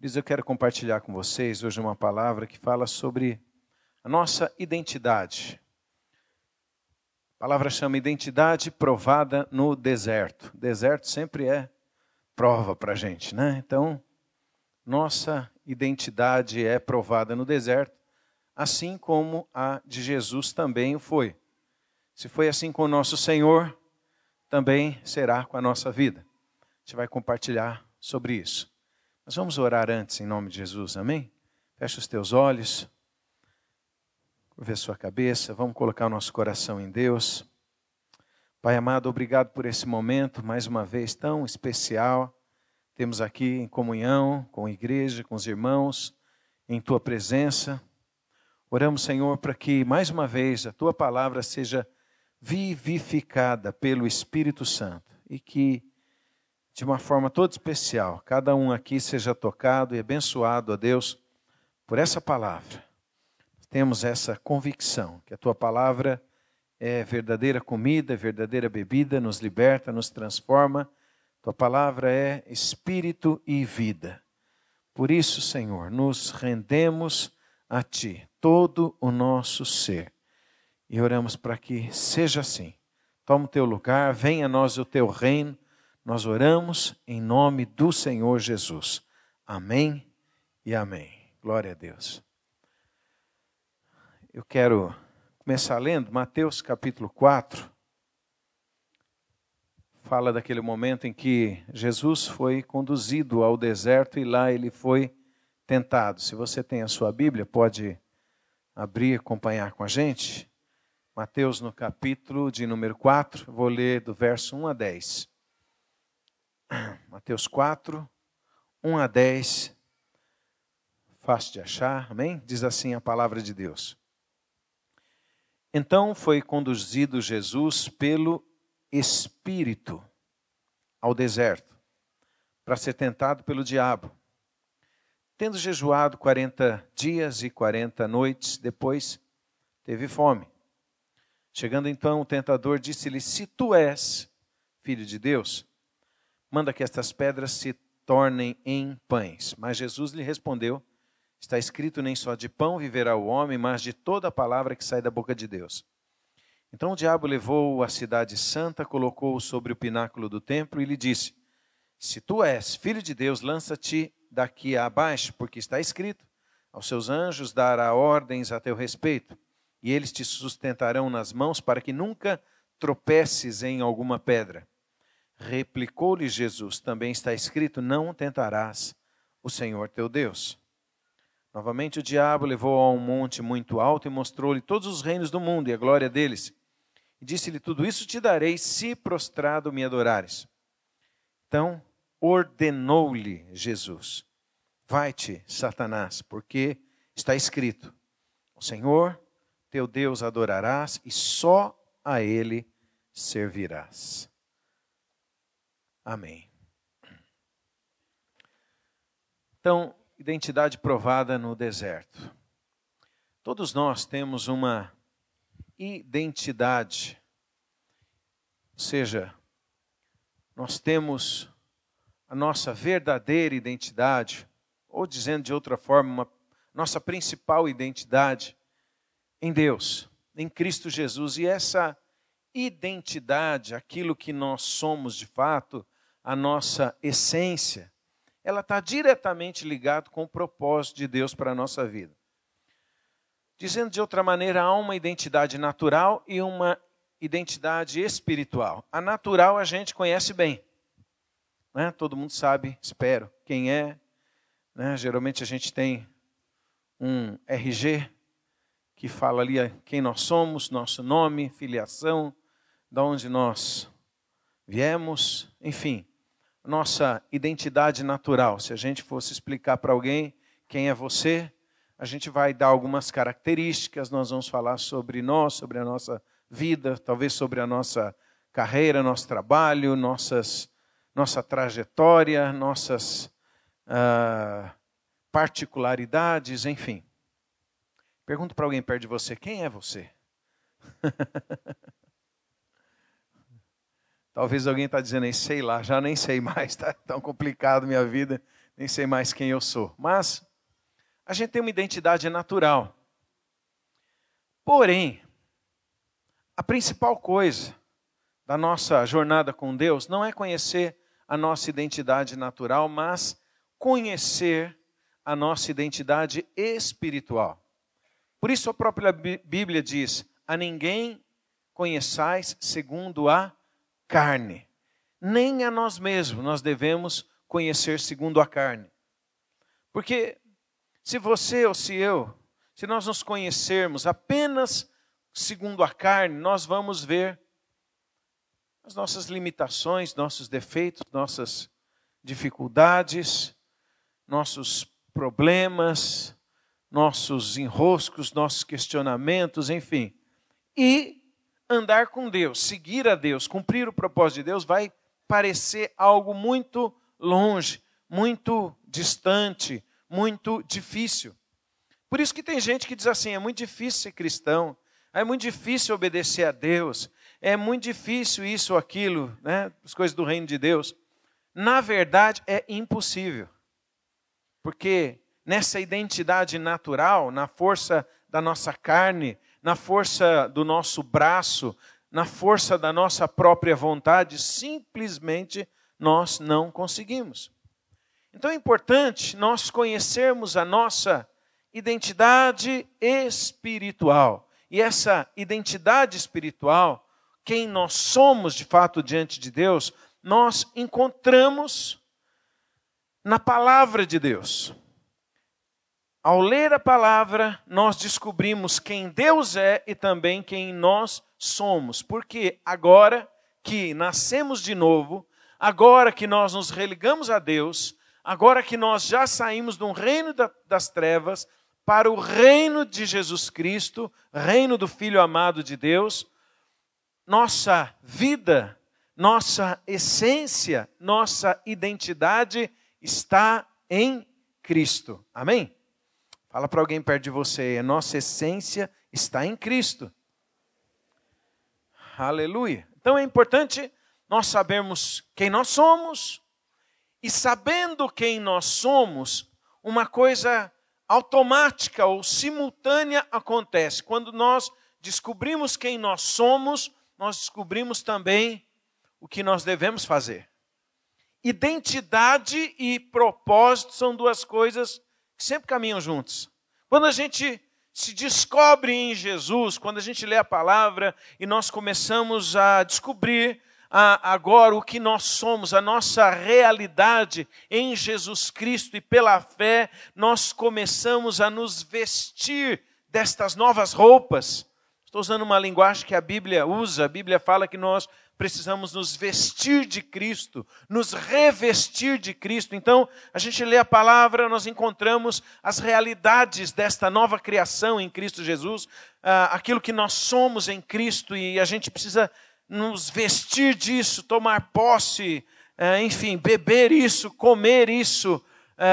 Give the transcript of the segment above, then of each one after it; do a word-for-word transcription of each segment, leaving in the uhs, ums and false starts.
Liz, eu quero compartilhar com vocês hoje uma palavra que fala sobre a nossa identidade. A palavra chama identidade provada no deserto. Deserto sempre é prova para a gente, né? Então, nossa identidade é provada no deserto, assim como a de Jesus também o foi. Se foi assim com o nosso Senhor, também será com a nossa vida. A gente vai compartilhar sobre isso. Mas vamos orar antes, em nome de Jesus, amém? Fecha os teus olhos, curva a sua cabeça, vamos colocar o nosso coração em Deus. Pai amado, obrigado por esse momento, mais uma vez tão especial. Temos aqui em comunhão com a igreja, com os irmãos, em Tua presença. Oramos, Senhor, para que mais uma vez a Tua palavra seja vivificada pelo Espírito Santo e que, de uma forma toda especial, cada um aqui seja tocado e abençoado, a Deus, por essa palavra. Temos essa convicção que a Tua palavra é verdadeira comida, verdadeira bebida, nos liberta, nos transforma. Tua palavra é espírito e vida. Por isso, Senhor, nos rendemos a Ti, todo o nosso ser. E oramos para que seja assim. Toma o Teu lugar, venha a nós o Teu reino. Nós oramos em nome do Senhor Jesus. Amém e amém. Glória a Deus. Eu quero começar lendo Mateus capítulo quatro. Fala daquele momento em que Jesus foi conduzido ao deserto e lá ele foi tentado. Se você tem a sua Bíblia, pode abrir e acompanhar com a gente. Mateus no capítulo de número quatro, vou ler do verso um a dez. Mateus quatro, um a dez, fácil de achar, amém? Diz assim a palavra de Deus. Então foi conduzido Jesus pelo Espírito ao deserto, para ser tentado pelo diabo. Tendo jejuado quarenta dias e quarenta noites, depois teve fome. Chegando então o tentador disse-lhe, se tu és filho de Deus, manda que estas pedras se tornem em pães. Mas Jesus lhe respondeu, está escrito, nem só de pão viverá o homem, mas de toda a palavra que sai da boca de Deus. Então o diabo levou-o à cidade santa, colocou-o sobre o pináculo do templo e lhe disse, se tu és filho de Deus, lança-te daqui abaixo, porque está escrito, aos seus anjos dará ordens a teu respeito, e eles te sustentarão nas mãos para que nunca tropeces em alguma pedra. Replicou-lhe Jesus, também está escrito, não tentarás o Senhor teu Deus. Novamente o diabo levou-o a um monte muito alto e mostrou-lhe todos os reinos do mundo e a glória deles. E disse-lhe, tudo isso te darei se prostrado me adorares. Então ordenou-lhe Jesus, vai-te, Satanás, porque está escrito, o Senhor teu Deus adorarás e só a Ele servirás. Amém. Então, identidade provada no deserto. Todos nós temos uma identidade, ou seja, nós temos a nossa verdadeira identidade, ou dizendo de outra forma, uma, nossa principal identidade em Deus, em Cristo Jesus. E essa identidade, aquilo que nós somos de fato, a nossa essência, ela está diretamente ligada com o propósito de Deus para a nossa vida. Dizendo de outra maneira, há uma identidade natural e uma identidade espiritual. A natural a gente conhece bem, né? Todo mundo sabe, espero, quem é. Né? Geralmente a gente tem um R G que fala ali quem nós somos, nosso nome, filiação, de onde nós viemos, enfim, nossa identidade natural. Se a gente fosse explicar para alguém quem é você, a gente vai dar algumas características, nós vamos falar sobre nós, sobre a nossa vida, talvez sobre a nossa carreira, nosso trabalho, nossas, nossa trajetória, nossas uh, particularidades, enfim. Pergunto para alguém perto de você, quem é você? Talvez alguém está dizendo aí, sei lá, já nem sei mais, está tão complicado minha vida, nem sei mais quem eu sou. Mas a gente tem uma identidade natural. Porém, a principal coisa da nossa jornada com Deus não é conhecer a nossa identidade natural, mas conhecer a nossa identidade espiritual. Por isso a própria Bíblia diz: a ninguém conheçais segundo a carne. Nem a nós mesmos nós devemos conhecer segundo a carne. Porque se você ou se eu, se nós nos conhecermos apenas segundo a carne, nós vamos ver as nossas limitações, nossos defeitos, nossas dificuldades, nossos problemas, nossos enroscos, nossos questionamentos, enfim. E andar com Deus, seguir a Deus, cumprir o propósito de Deus vai parecer algo muito longe, muito distante, muito difícil. Por isso que tem gente que diz assim: é muito difícil ser cristão, é muito difícil obedecer a Deus, é muito difícil isso ou aquilo, né? As coisas do reino de Deus. Na verdade, é impossível. Porque nessa identidade natural, na força da nossa carne, na força do nosso braço, na força da nossa própria vontade, simplesmente nós não conseguimos. Então é importante nós conhecermos a nossa identidade espiritual. E essa identidade espiritual, quem nós somos de fato diante de Deus, nós encontramos na palavra de Deus. Ao ler a palavra, nós descobrimos quem Deus é e também quem nós somos. Porque agora que nascemos de novo, agora que nós nos religamos a Deus, agora que nós já saímos do reino das trevas para o reino de Jesus Cristo, reino do Filho amado de Deus, nossa vida, nossa essência, nossa identidade está em Cristo. Amém? Fala para alguém perto de você: a nossa essência está em Cristo. Aleluia. Então é importante nós sabermos quem nós somos, e sabendo quem nós somos, uma coisa automática ou simultânea acontece. Quando nós descobrimos quem nós somos, nós descobrimos também o que nós devemos fazer. Identidade e propósito são duas coisas que sempre caminham juntos. Quando a gente se descobre em Jesus, quando a gente lê a palavra e nós começamos a descobrir a, agora o que nós somos, a nossa realidade em Jesus Cristo, e pela fé nós começamos a nos vestir destas novas roupas. Estou usando uma linguagem que a Bíblia usa. A Bíblia fala que nós precisamos nos vestir de Cristo, nos revestir de Cristo. Então, a gente lê a palavra, nós encontramos as realidades desta nova criação em Cristo Jesus, aquilo que nós somos em Cristo, e a gente precisa nos vestir disso, tomar posse, enfim, beber isso, comer isso,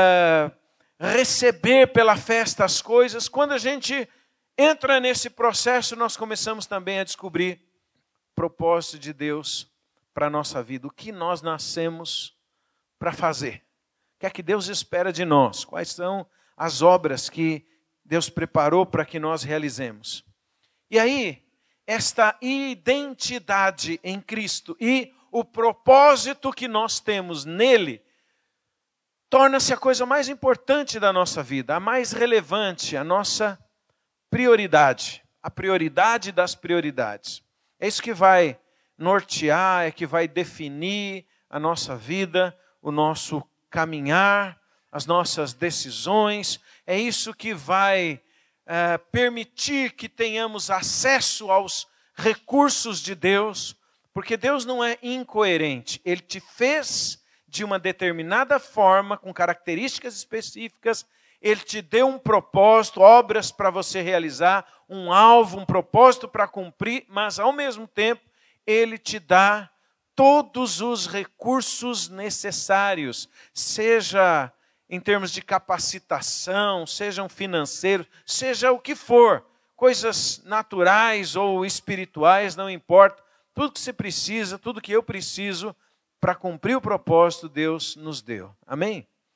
receber pela fé estas coisas. Quando a gente entra nesse processo, nós começamos também a descobrir o propósito de Deus para a nossa vida. O que nós nascemos para fazer. O que é que Deus espera de nós? Quais são as obras que Deus preparou para que nós realizemos? E aí, esta identidade em Cristo e o propósito que nós temos nele torna-se a coisa mais importante da nossa vida, a mais relevante, a nossa prioridade, a prioridade das prioridades. É isso que vai nortear, é que vai definir a nossa vida, o nosso caminhar, as nossas decisões. É isso que vai é, permitir que tenhamos acesso aos recursos de Deus, porque Deus não é incoerente. Ele te fez de uma determinada forma, com características específicas. Ele te deu um propósito, obras para você realizar, um alvo, um propósito para cumprir, mas ao mesmo tempo Ele te dá todos os recursos necessários, seja em termos de capacitação, sejam financeiros, seja o que for, coisas naturais ou espirituais, não importa, tudo que você precisa, tudo que eu preciso para cumprir o propósito, Deus nos deu. Amém?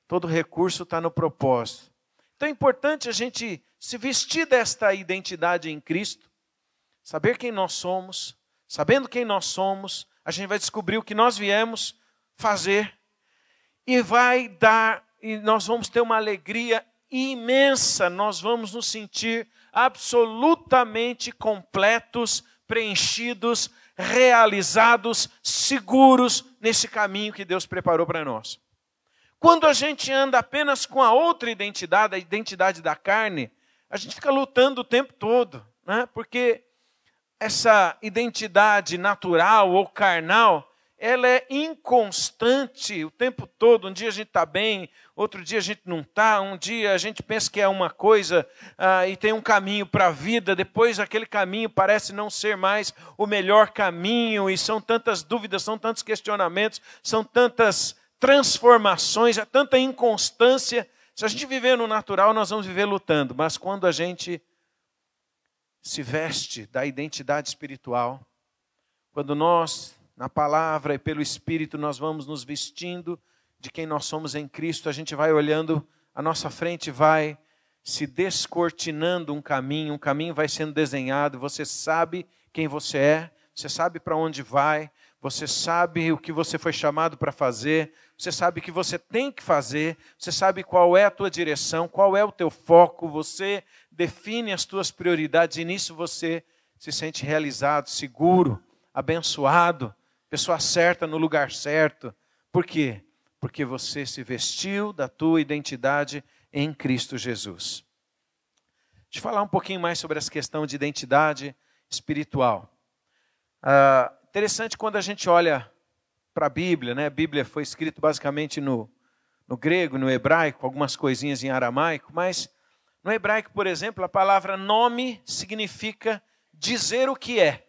Todo recurso está no propósito. Então é importante a gente se vestir desta identidade em Cristo, saber quem nós somos. Sabendo quem nós somos, a gente vai descobrir o que nós viemos fazer e vai dar, e nós vamos ter uma alegria imensa, nós vamos nos sentir absolutamente completos, preenchidos, realizados, seguros nesse caminho que Deus preparou para nós. Quando a gente anda apenas com a outra identidade, a identidade da carne, a gente fica lutando o tempo todo, né? Porque essa identidade natural ou carnal, ela é inconstante o tempo todo. Um dia a gente está bem, outro dia a gente não está. Um dia a gente pensa que é uma coisa ah, e tem um caminho para a vida. Depois aquele caminho parece não ser mais o melhor caminho. E são tantas dúvidas, são tantos questionamentos, são tantas transformações, há tanta inconstância. Se a gente viver no natural, nós vamos viver lutando. Mas quando a gente se veste da identidade espiritual, quando nós, na palavra e pelo Espírito, nós vamos nos vestindo de quem nós somos em Cristo, a gente vai olhando, a nossa frente vai se descortinando um caminho, um caminho vai sendo desenhado, você sabe quem você é, você sabe para onde vai, você sabe o que você foi chamado para fazer, você sabe o que você tem que fazer, você sabe qual é a tua direção, qual é o teu foco, você define as tuas prioridades e nisso você se sente realizado, seguro, abençoado, pessoa certa no lugar certo. Por quê? Porque você se vestiu da tua identidade em Cristo Jesus. Deixa eu falar um pouquinho mais sobre essa questão de identidade espiritual. Ah, interessante quando a gente olha para a Bíblia, né? A Bíblia foi escrita basicamente no, no grego, no hebraico, algumas coisinhas em aramaico, mas no hebraico, por exemplo, a palavra nome significa dizer o que é.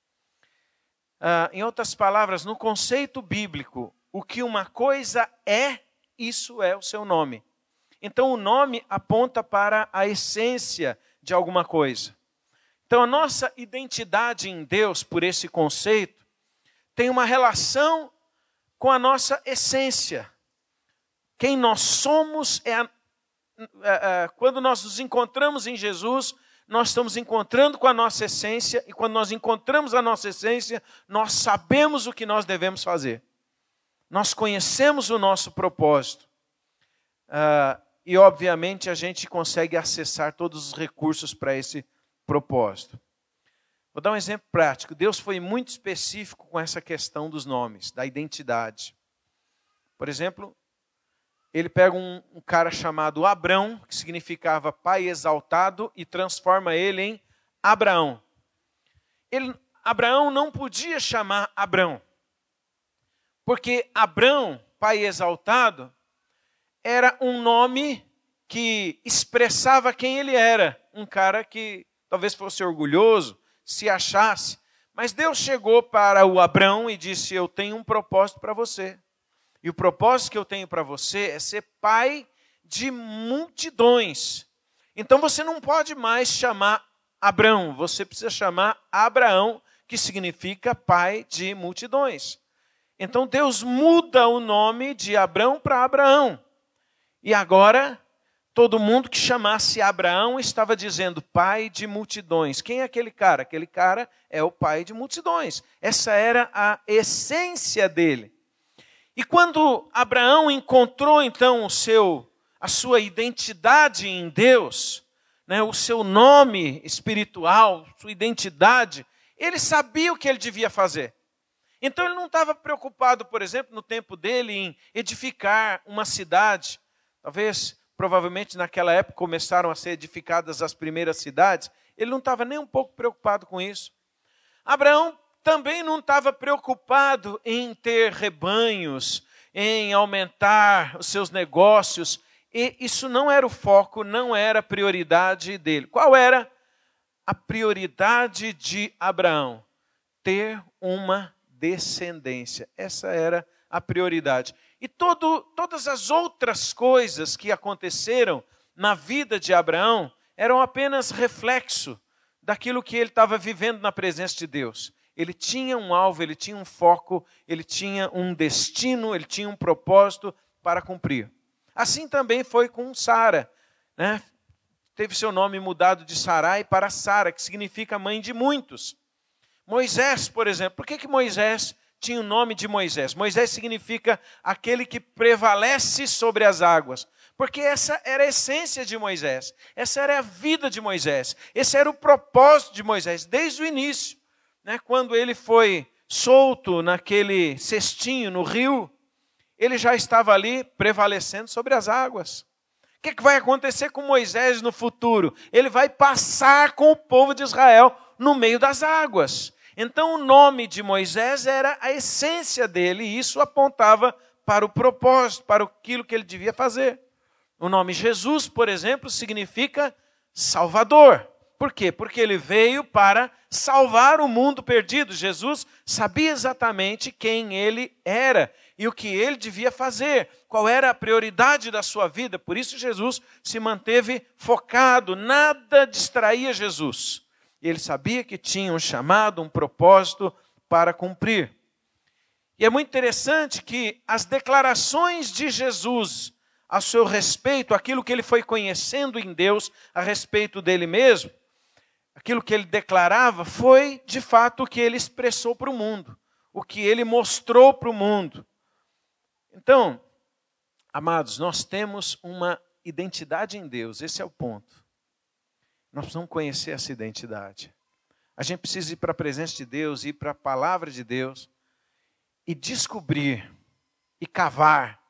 Ah, em outras palavras, no conceito bíblico, o que uma coisa é, isso é o seu nome. Então o nome aponta para a essência de alguma coisa. Então a nossa identidade em Deus, por esse conceito, tem uma relação com a nossa essência. Quem nós somos é, a, é, é quando nós nos encontramos em Jesus, nós estamos encontrando com a nossa essência, e quando nós encontramos a nossa essência, nós sabemos o que nós devemos fazer. Nós conhecemos o nosso propósito. Uh, e, obviamente, a gente consegue acessar todos os recursos para esse propósito. Vou dar um exemplo prático. Deus foi muito específico com essa questão dos nomes, da identidade. Por exemplo, ele pega um, um cara chamado Abrão, que significava pai exaltado, e transforma ele em Abraão. Ele, Abraão não podia chamar Abrão, porque Abrão, pai exaltado, era um nome que expressava quem ele era. Um cara que talvez fosse orgulhoso, se achasse. Mas Deus chegou para o Abrão e disse, eu tenho um propósito para você. E o propósito que eu tenho para você é ser pai de multidões. Então você não pode mais chamar Abrão, você precisa chamar Abraão, que significa pai de multidões. Então Deus muda o nome de Abrão para Abraão. E agora, todo mundo que chamasse Abraão estava dizendo pai de multidões. Quem é aquele cara? Aquele cara é o pai de multidões. Essa era a essência dele. E quando Abraão encontrou então o seu, a sua identidade em Deus, né, o seu nome espiritual, sua identidade, ele sabia o que ele devia fazer. Então ele não estava preocupado, por exemplo, no tempo dele em edificar uma cidade. Talvez, provavelmente naquela época começaram a ser edificadas as primeiras cidades. Ele não estava nem um pouco preocupado com isso. Abraão também não estava preocupado em ter rebanhos, em aumentar os seus negócios. E isso não era o foco, não era a prioridade dele. Qual era a prioridade de Abraão? Ter uma descendência. Essa era a prioridade. E todo, todas as outras coisas que aconteceram na vida de Abraão eram apenas reflexo daquilo que ele estava vivendo na presença de Deus. Ele tinha um alvo, ele tinha um foco, ele tinha um destino, ele tinha um propósito para cumprir. Assim também foi com Sara, né? Teve seu nome mudado de Sarai para Sara, que significa mãe de muitos. Moisés, por exemplo, por que que Moisés tinha o nome de Moisés? Moisés significa aquele que prevalece sobre as águas. Porque essa era a essência de Moisés, essa era a vida de Moisés, esse era o propósito de Moisés, desde o início, né? Quando ele foi solto naquele cestinho no rio, ele já estava ali prevalecendo sobre as águas. O que, que vai acontecer com Moisés no futuro? Ele vai passar com o povo de Israel no meio das águas. Então o nome de Moisés era a essência dele, e isso apontava para o propósito, para aquilo que ele devia fazer. O nome Jesus, por exemplo, significa Salvador. Por quê? Porque ele veio para salvar o mundo perdido. Jesus sabia exatamente quem ele era e o que ele devia fazer, qual era a prioridade da sua vida. Por isso Jesus se manteve focado, nada distraía Jesus. Ele sabia que tinha um chamado, um propósito para cumprir. E é muito interessante que as declarações de Jesus a seu respeito, aquilo que ele foi conhecendo em Deus a respeito dele mesmo, aquilo que ele declarava foi, de fato, o que ele expressou para o mundo, o que ele mostrou para o mundo. Então, amados, nós temos uma identidade em Deus, esse é o ponto. Nós precisamos conhecer essa identidade. A gente precisa ir para a presença de Deus, ir para a palavra de Deus e descobrir, e cavar,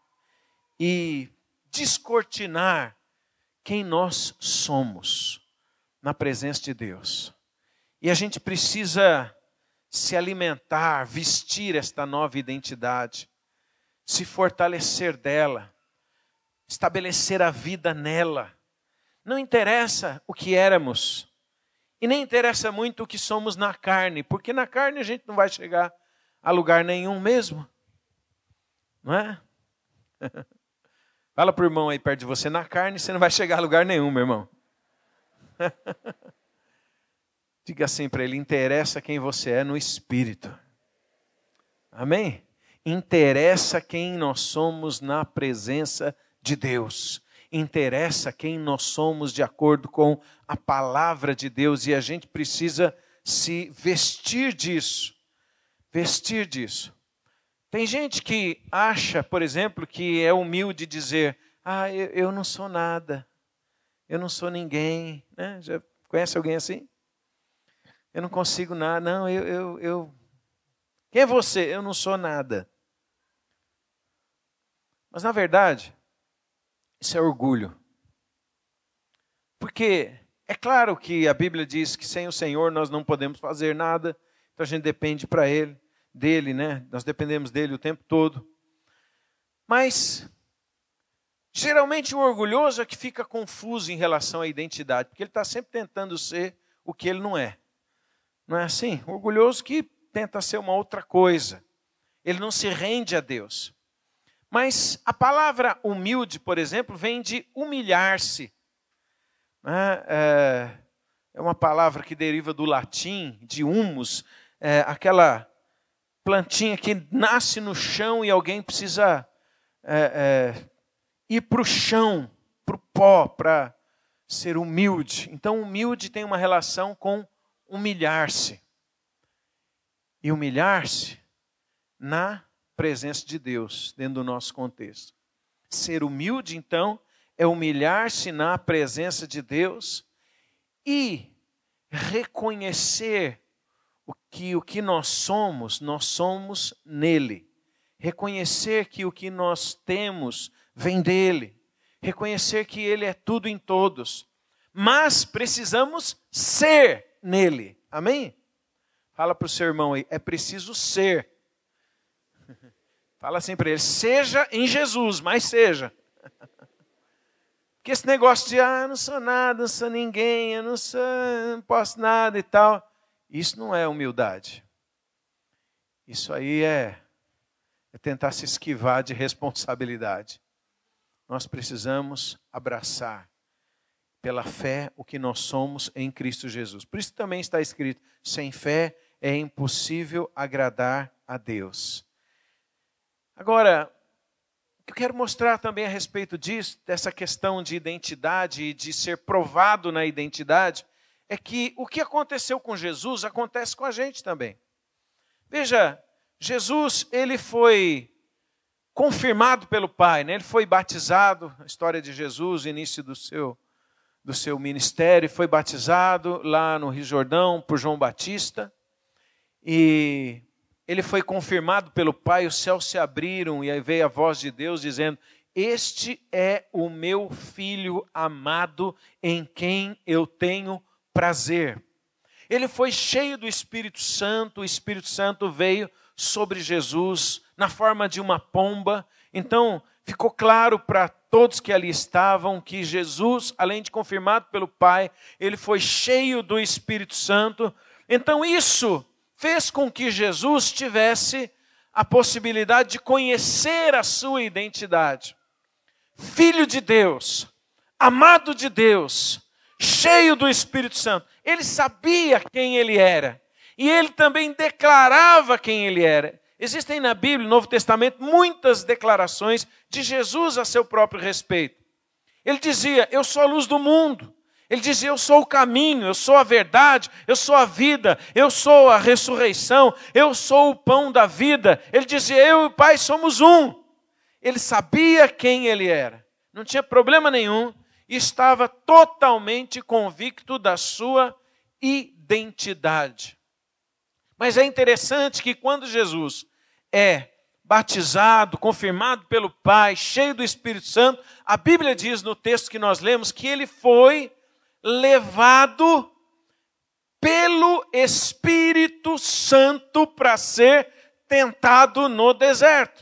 e descortinar quem nós somos na presença de Deus. E a gente precisa se alimentar, vestir esta nova identidade, se fortalecer dela, estabelecer a vida nela. Não interessa o que éramos, e nem interessa muito o que somos na carne, porque na carne a gente não vai chegar a lugar nenhum mesmo, não é? Fala para o irmão aí perto de você, na carne você não vai chegar a lugar nenhum, meu irmão. Diga assim para ele, interessa quem você é no Espírito. Amém? Interessa quem nós somos na presença de Deus. Interessa quem nós somos de acordo com a palavra de Deus. E a gente precisa se vestir disso. Vestir disso. Tem gente que acha, por exemplo, que é humilde dizer, ah, eu, eu não sou nada, eu não sou ninguém. Né? Já conhece alguém assim? Eu não consigo nada, não, eu, eu, eu... Quem é você? Eu não sou nada. Mas na verdade, isso é orgulho. Porque é claro que a Bíblia diz que sem o Senhor nós não podemos fazer nada, então a gente depende para Ele. dele, né? Nós dependemos dele o tempo todo. Mas, geralmente o orgulhoso é que fica confuso em relação à identidade, porque ele está sempre tentando ser o que ele não é. Não é assim? O orgulhoso que tenta ser uma outra coisa. Ele não se rende a Deus. Mas a palavra humilde, por exemplo, vem de humilhar-se. É uma palavra que deriva do latim, de humus, é aquela plantinha que nasce no chão e alguém precisa é, é, ir para o chão, para o pó, para ser humilde. Então, humilde tem uma relação com humilhar-se. E humilhar-se na presença de Deus, dentro do nosso contexto. Ser humilde, então, é humilhar-se na presença de Deus e reconhecer o que, o que nós somos, nós somos nele. Reconhecer que o que nós temos vem dele. Reconhecer que ele é tudo em todos. Mas precisamos ser nele. Amém? Fala para o seu irmão aí, é preciso ser. Fala assim para ele, seja em Jesus, mas seja. Porque esse negócio de, ah, eu não sou nada, não sou ninguém, eu não sou, não posso nada e tal. Isso não é humildade. Isso aí é, é tentar se esquivar de responsabilidade. Nós precisamos abraçar pela fé o que nós somos em Cristo Jesus. Por isso também está escrito, sem fé é impossível agradar a Deus. Agora, o eu quero mostrar também a respeito disso, dessa questão de identidade e de ser provado na identidade, é que o que aconteceu com Jesus acontece com a gente também. Veja, Jesus, ele foi confirmado pelo Pai, né? Ele foi batizado, a história de Jesus, início do seu, do seu ministério, foi batizado lá no Rio Jordão por João Batista, e ele foi confirmado pelo Pai, os céus se abriram, e aí veio a voz de Deus dizendo: este é o meu Filho amado, em quem eu tenho prazer. Ele foi cheio do Espírito Santo, o Espírito Santo veio sobre Jesus na forma de uma pomba. Então, ficou claro para todos que ali estavam que Jesus, além de confirmado pelo Pai, ele foi cheio do Espírito Santo. Então, isso fez com que Jesus tivesse a possibilidade de conhecer a sua identidade. Filho de Deus, amado de Deus, cheio do Espírito Santo. Ele sabia quem ele era. E ele também declarava quem ele era. Existem na Bíblia, no Novo Testamento, muitas declarações de Jesus a seu próprio respeito. Ele dizia: eu sou a luz do mundo. Ele dizia: eu sou o caminho, eu sou a verdade, eu sou a vida, eu sou a ressurreição, eu sou o pão da vida. Ele dizia: eu e o Pai somos um. Ele sabia quem ele era. Não tinha problema nenhum. E estava totalmente convicto da sua identidade. Mas é interessante que quando Jesus é batizado, confirmado pelo Pai, cheio do Espírito Santo, a Bíblia diz no texto que nós lemos que ele foi levado pelo Espírito Santo para ser tentado no deserto.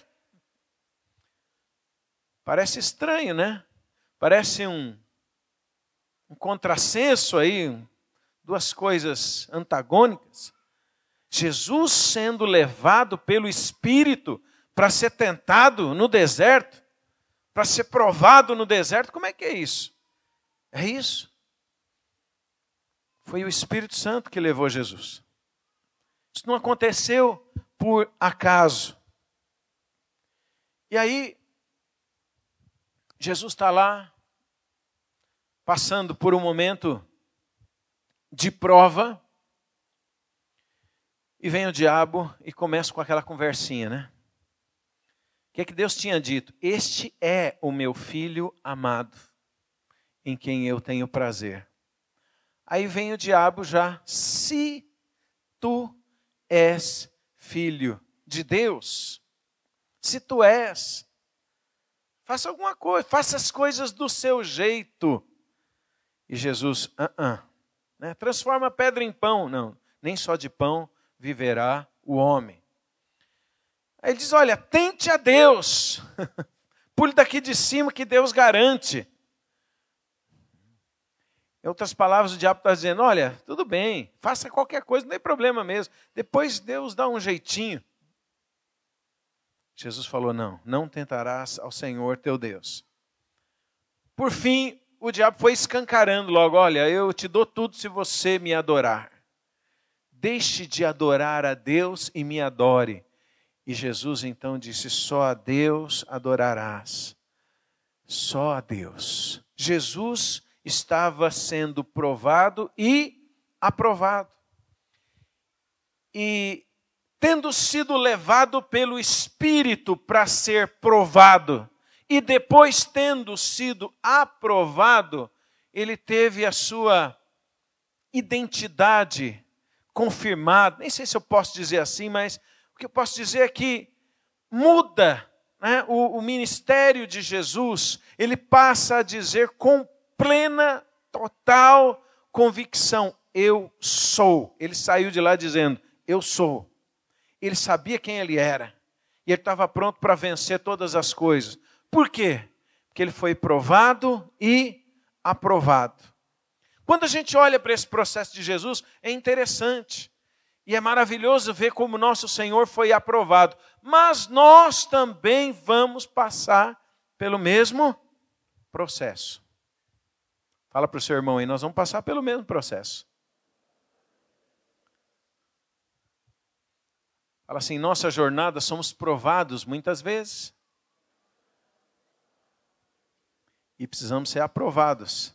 Parece estranho, né? Parece um, um contrassenso aí, duas coisas antagônicas. Jesus sendo levado pelo Espírito para ser tentado no deserto, para ser provado no deserto, como é que é isso? É isso. Foi o Espírito Santo que levou Jesus. Isso não aconteceu por acaso. E aí, Jesus está lá, passando por um momento de prova, e vem o diabo e começa com aquela conversinha, né? O que é que Deus tinha dito? Este é o meu filho amado, em quem eu tenho prazer. Aí vem o diabo já: se tu és filho de Deus, se tu és, faça alguma coisa, faça as coisas do seu jeito. E Jesus, uh -uh, né? Transforma a pedra em pão. Não, nem só de pão viverá o homem. Aí ele diz: olha, tente a Deus. Pule daqui de cima que Deus garante. Em outras palavras, o diabo está dizendo: olha, tudo bem, faça qualquer coisa, não tem problema mesmo. Depois Deus dá um jeitinho. Jesus falou: não, não tentarás ao Senhor teu Deus. Por fim, o diabo foi escancarando logo: olha, eu te dou tudo se você me adorar. Deixe de adorar a Deus e me adore. E Jesus então disse: só a Deus adorarás. Só a Deus. Jesus estava sendo provado e aprovado. E tendo sido levado pelo Espírito para ser provado, e depois tendo sido aprovado, ele teve a sua identidade confirmada. Nem sei se eu posso dizer assim, mas o que eu posso dizer é que muda, né, o, o ministério de Jesus. Ele passa a dizer com plena, total convicção: eu sou. Ele saiu de lá dizendo: eu sou. Ele sabia quem ele era. E ele estava pronto para vencer todas as coisas. Por quê? Porque ele foi provado e aprovado. Quando a gente olha para esse processo de Jesus, é interessante. E é maravilhoso ver como nosso Senhor foi aprovado. Mas nós também vamos passar pelo mesmo processo. Fala para o seu irmão aí: nós vamos passar pelo mesmo processo. Fala assim: nossa jornada somos provados muitas vezes. e precisamos ser aprovados.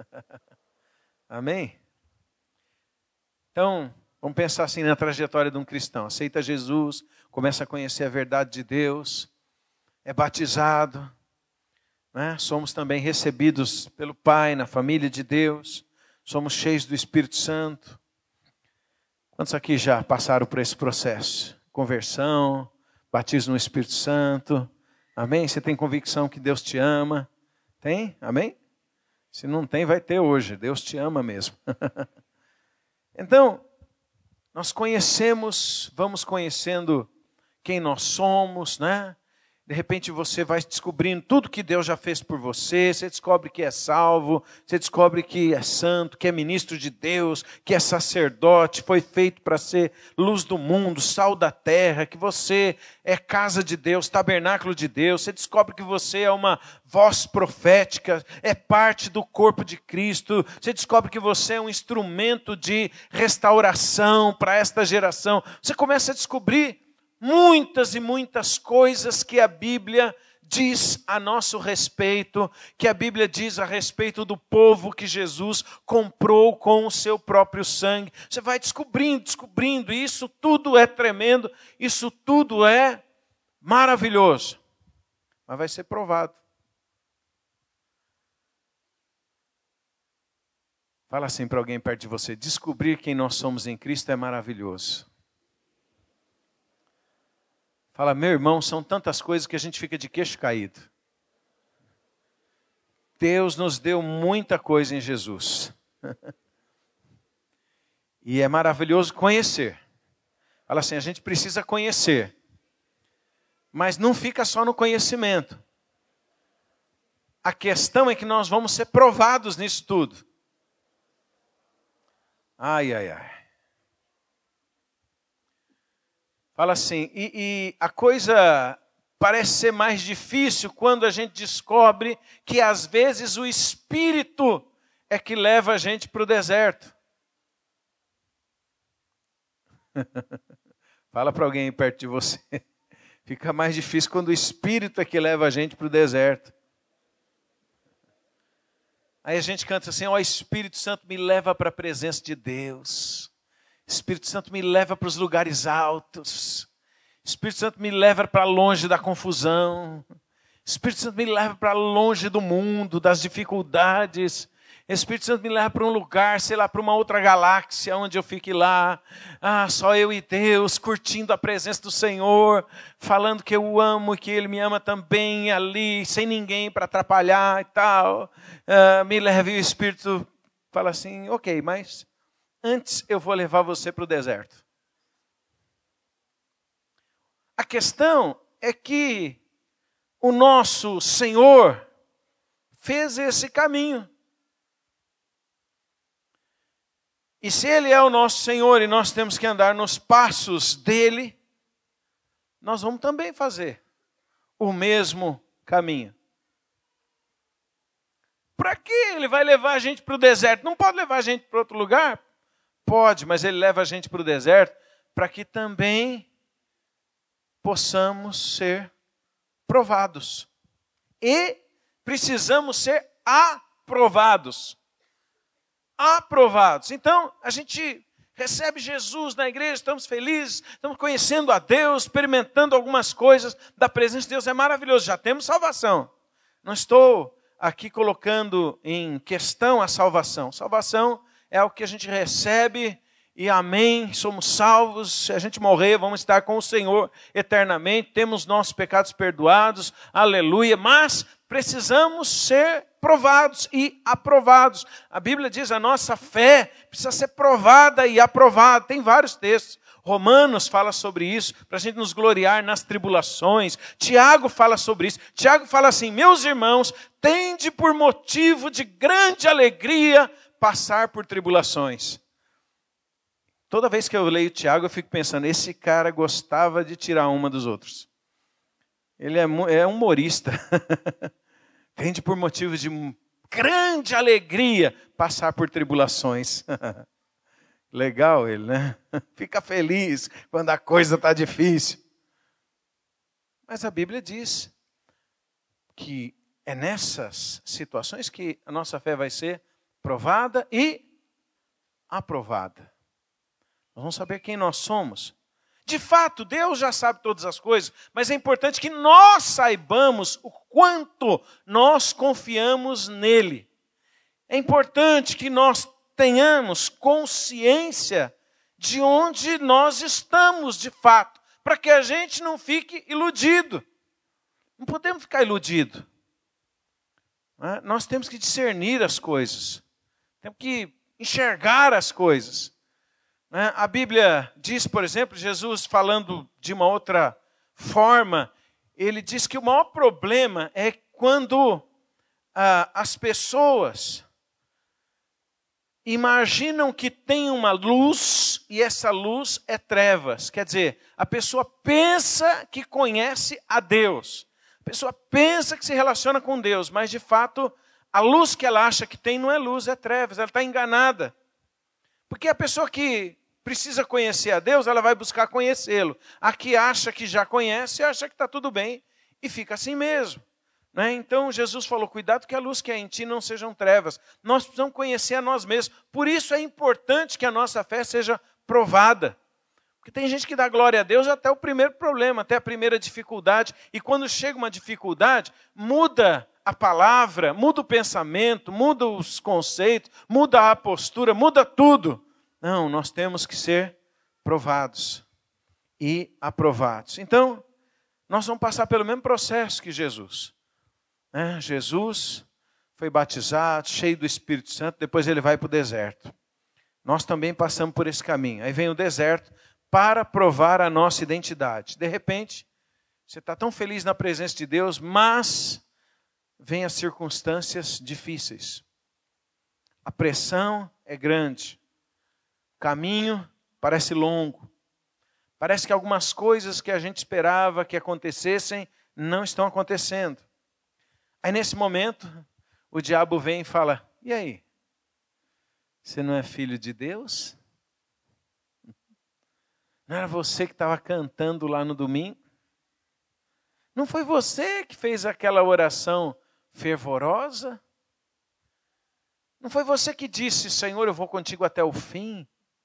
Amém? Então, vamos pensar assim na trajetória de um cristão. Aceita Jesus, começa a conhecer a verdade de Deus, é batizado, né? Somos também recebidos pelo Pai na família de Deus, somos cheios do Espírito Santo. Quantos aqui já passaram por esse processo? Conversão, batismo no Espírito Santo. Amém? Você tem convicção que Deus te ama? Tem? Amém? Se não tem, vai ter hoje. Deus te ama mesmo. Então, nós conhecemos, vamos conhecendo quem nós somos, né? De repente você vai descobrindo tudo que Deus já fez por você, você descobre que é salvo, você descobre que é santo, que é ministro de Deus, que é sacerdote, foi feito para ser luz do mundo, sal da terra, que você é casa de Deus, tabernáculo de Deus, você descobre que você é uma voz profética, é parte do corpo de Cristo, você descobre que você é um instrumento de restauração para esta geração, você começa a descobrir muitas e muitas coisas que a Bíblia diz a nosso respeito, que a Bíblia diz a respeito do povo que Jesus comprou com o seu próprio sangue. Você vai descobrindo, descobrindo, e isso tudo é tremendo, isso tudo é maravilhoso, mas vai ser provado. Fala assim para alguém perto de você: descobrir quem nós somos em Cristo é maravilhoso. Fala, meu irmão, são tantas coisas que a gente fica de queixo caído. Deus nos deu muita coisa em Jesus. E é maravilhoso conhecer. Fala assim, a gente precisa conhecer. Mas não fica só no conhecimento. A questão é que nós vamos ser provados nisso tudo. Ai, ai, ai. Fala assim, e, e a coisa parece ser mais difícil quando a gente descobre que às vezes o Espírito é que leva a gente para o deserto. Fala para alguém perto de você. Fica mais difícil quando o Espírito é que leva a gente para o deserto. Aí a gente canta assim, ó, oh, Espírito Santo me leva para a presença de Deus. Espírito Santo me leva para os lugares altos. Espírito Santo me leva para longe da confusão. Espírito Santo me leva para longe do mundo, das dificuldades. Espírito Santo me leva para um lugar, sei lá, para uma outra galáxia, onde eu fique lá. Ah, só eu e Deus, curtindo a presença do Senhor, falando que eu o amo e que Ele me ama também ali, sem ninguém para atrapalhar e tal. Ah, me leva e o Espírito fala assim, ok, mas antes eu vou levar você para o deserto. A questão é que o nosso Senhor fez esse caminho. E se Ele é o nosso Senhor e nós temos que andar nos passos dEle, nós vamos também fazer o mesmo caminho. Para que Ele vai levar a gente para o deserto? Não pode levar a gente para outro lugar? Pode, mas Ele leva a gente para o deserto para que também possamos ser provados. E precisamos ser aprovados. Aprovados. Então, a gente recebe Jesus na igreja, estamos felizes, estamos conhecendo a Deus, experimentando algumas coisas da presença de Deus. É maravilhoso, já temos salvação. Não estou aqui colocando em questão a salvação. Salvação é o que a gente recebe e amém, somos salvos. Se a gente morrer, vamos estar com o Senhor eternamente, temos nossos pecados perdoados, aleluia, mas precisamos ser provados e aprovados. A Bíblia diz, a nossa fé precisa ser provada e aprovada. Tem vários textos. Romanos fala sobre isso, para a gente nos gloriar nas tribulações. Tiago fala sobre isso. Tiago fala assim, meus irmãos, tende por motivo de grande alegria passar por tribulações. Toda vez que eu leio Tiago, eu fico pensando, esse cara gostava de tirar uma dos outros. Ele é, é humorista. Tende por motivo de grande alegria passar por tribulações. Legal ele, né? Fica feliz quando a coisa está difícil. Mas a Bíblia diz que é nessas situações que a nossa fé vai ser provada e aprovada. Nós vamos saber quem nós somos. De fato, Deus já sabe todas as coisas, mas é importante que nós saibamos o quanto nós confiamos nele. É importante que nós tenhamos consciência de onde nós estamos de fato, para que a gente não fique iludido. Não podemos ficar iludido. Né? Nós temos que discernir as coisas. Temos que enxergar as coisas. Né? A Bíblia diz, por exemplo, Jesus falando de uma outra forma, ele diz que o maior problema é quando ah, as pessoas imaginam que tem uma luz e essa luz é trevas. Quer dizer, a pessoa pensa que conhece a Deus. A pessoa pensa que se relaciona com Deus, mas de fato a luz que ela acha que tem não é luz, é trevas. Ela está enganada. Porque a pessoa que precisa conhecer a Deus, ela vai buscar conhecê-lo. A que acha que já conhece, acha que está tudo bem e fica assim mesmo. Né? Então Jesus falou, cuidado que a luz que é em ti não sejam trevas. Nós precisamos conhecer a nós mesmos. Por isso é importante que a nossa fé seja provada. Porque tem gente que dá glória a Deus até o primeiro problema, até a primeira dificuldade. E quando chega uma dificuldade, muda a palavra, muda o pensamento, muda os conceitos, muda a postura, muda tudo. Não, nós temos que ser provados e aprovados. Então, nós vamos passar pelo mesmo processo que Jesus. É, Jesus foi batizado, cheio do Espírito Santo, depois ele vai para o deserto. Nós também passamos por esse caminho. Aí vem o deserto para provar a nossa identidade. De repente, você está tão feliz na presença de Deus, mas vem as circunstâncias difíceis. A pressão é grande. O caminho parece longo. Parece que algumas coisas que a gente esperava que acontecessem não estão acontecendo. Aí nesse momento, o diabo vem e fala, e aí? Você não é filho de Deus? Não era você que estava cantando lá no domingo? Não foi você que fez aquela oração fervorosa? Não foi você que disse, Senhor, eu vou contigo até o fim?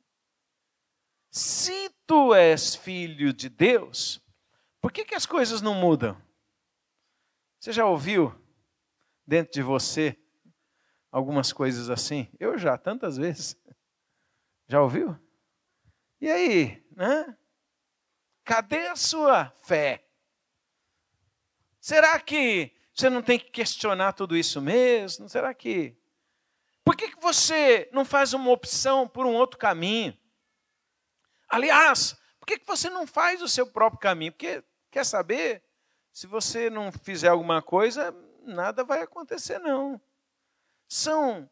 Se tu és filho de Deus, por que que as coisas não mudam? Você já ouviu dentro de você algumas coisas assim? Eu já, tantas vezes. Já ouviu? E aí, né? Cadê a sua fé? Será que você não tem que questionar tudo isso mesmo? Será que... Por que que você não faz uma opção por um outro caminho? Aliás, por que que você não faz o seu próprio caminho? Porque, quer saber, se você não fizer alguma coisa, nada vai acontecer não. São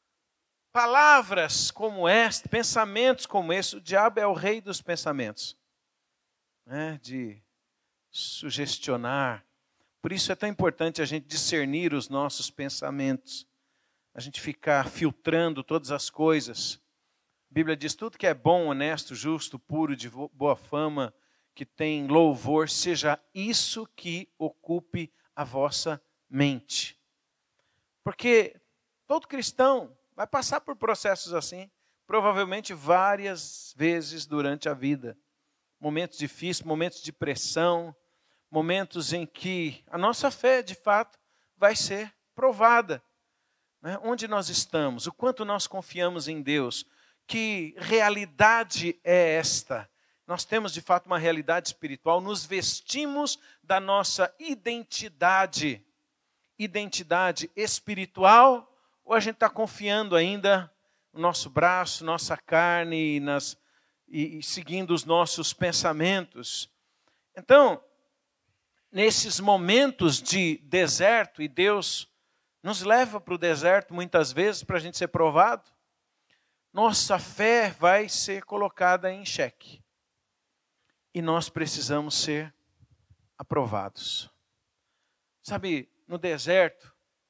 palavras como esta, pensamentos como esse, o diabo é o rei dos pensamentos. Né? De sugestionar. Por isso é tão importante a gente discernir os nossos pensamentos. A gente ficar filtrando todas as coisas. A Bíblia diz, tudo que é bom, honesto, justo, puro, de boa fama, que tem louvor, seja isso que ocupe a vossa mente. Porque todo cristão vai passar por processos assim, provavelmente várias vezes durante a vida. Momentos difíceis, momentos de pressão, momentos em que a nossa fé, de fato, vai ser provada. Né? Onde nós estamos, o quanto nós confiamos em Deus, que realidade é esta? Nós temos, de fato, uma realidade espiritual, nos vestimos da nossa identidade. Identidade espiritual, ou a gente está confiando ainda no nosso braço, nossa carne, nas, e, e seguindo os nossos pensamentos? Então, nesses momentos de deserto, e Deus nos leva para o deserto muitas vezes para a gente ser provado, nossa fé vai ser colocada em xeque. E nós precisamos ser aprovados. Sabe, no deserto,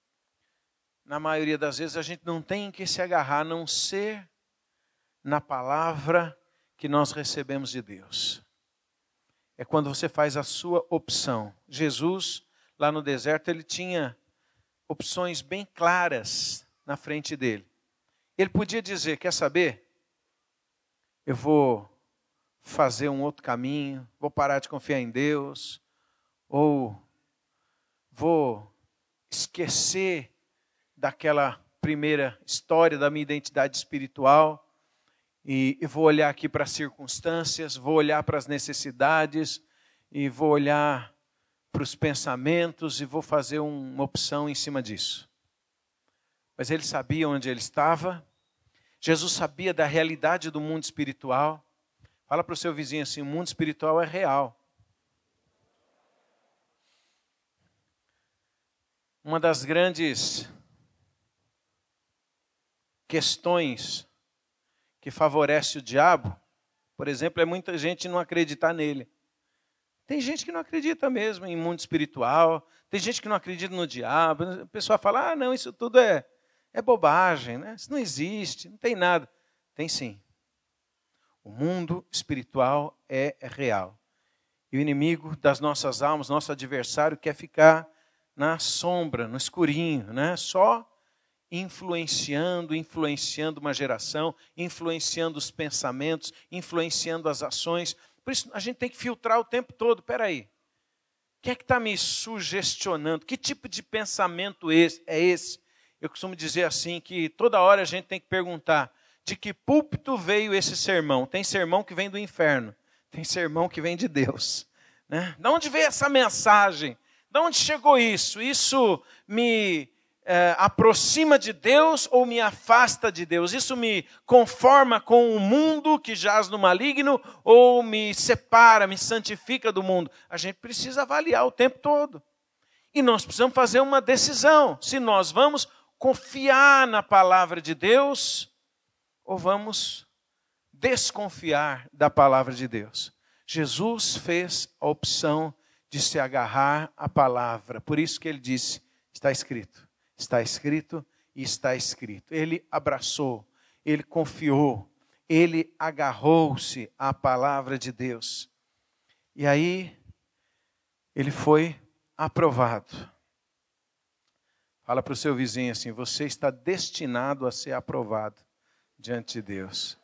na maioria das vezes, a gente não tem em que se agarrar, a não ser na palavra que nós recebemos de Deus. É quando você faz a sua opção. Jesus, lá no deserto, ele tinha opções bem claras na frente dele. Ele podia dizer, quer saber? Eu vou fazer um outro caminho, vou parar de confiar em Deus, ou vou esquecer daquela primeira história da minha identidade espiritual e, e vou olhar aqui para as circunstâncias, vou olhar para as necessidades e vou olhar para os pensamentos e vou fazer um, uma opção em cima disso. Mas ele sabia onde ele estava, Jesus sabia da realidade do mundo espiritual. Fala para o seu vizinho assim, o mundo espiritual é real. Uma das grandes questões que favorece o diabo, por exemplo, é muita gente não acreditar nele. Tem gente que não acredita mesmo em mundo espiritual, tem gente que não acredita no diabo. A pessoa fala, ah, não, isso tudo é, é bobagem, né? Isso não existe, não tem nada. Tem sim. O mundo espiritual é real. E o inimigo das nossas almas, nosso adversário, quer ficar na sombra, no escurinho, né? Só influenciando, influenciando uma geração, influenciando os pensamentos, influenciando as ações. Por isso a gente tem que filtrar o tempo todo. Espera aí, o que é que está me sugestionando? Que tipo de pensamento é esse? Eu costumo dizer assim, que toda hora a gente tem que perguntar, de que púlpito veio esse sermão? Tem sermão que vem do inferno, tem sermão que vem de Deus, né? De onde veio essa mensagem? De onde chegou isso? Isso me é, aproxima de Deus ou me afasta de Deus? Isso me conforma com o mundo que jaz no maligno ou me separa, me santifica do mundo? A gente precisa avaliar o tempo todo. E nós precisamos fazer uma decisão. Se nós vamos confiar na palavra de Deus ou vamos desconfiar da palavra de Deus. Jesus fez a opção de se agarrar à palavra. Por isso que ele disse, está escrito, está escrito e está escrito. Ele abraçou, ele confiou, ele agarrou-se à palavra de Deus. E aí, ele foi aprovado. Fala para o seu vizinho assim, você está destinado a ser aprovado diante de Deus.